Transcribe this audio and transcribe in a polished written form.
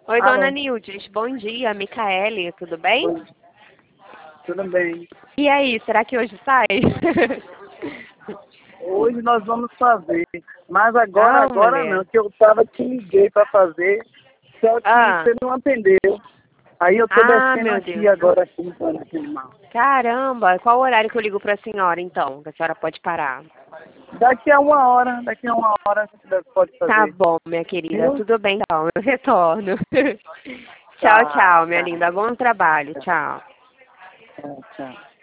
Oi, dona Alô? Nildes, bom dia, Micaele, tudo bem? Oi, tudo bem? E aí, será que hoje sai? Hoje nós vamos fazer, mas Não, agora mulher. não, que eu te liguei para fazer, só que Ah, você não atendeu. Aí eu tô ah, descendo meu aqui Deus. agora aqui no Planeta Animal. Caramba, qual horário que eu ligo pra senhora, então? Que a senhora pode parar. Daqui a uma hora a gente pode Tá fazer. bom, minha querida, Viu? tudo bem, então, eu retorno. Tchau, Tá, tchau, minha tá, linda, bom trabalho, tchau. tá, tchau.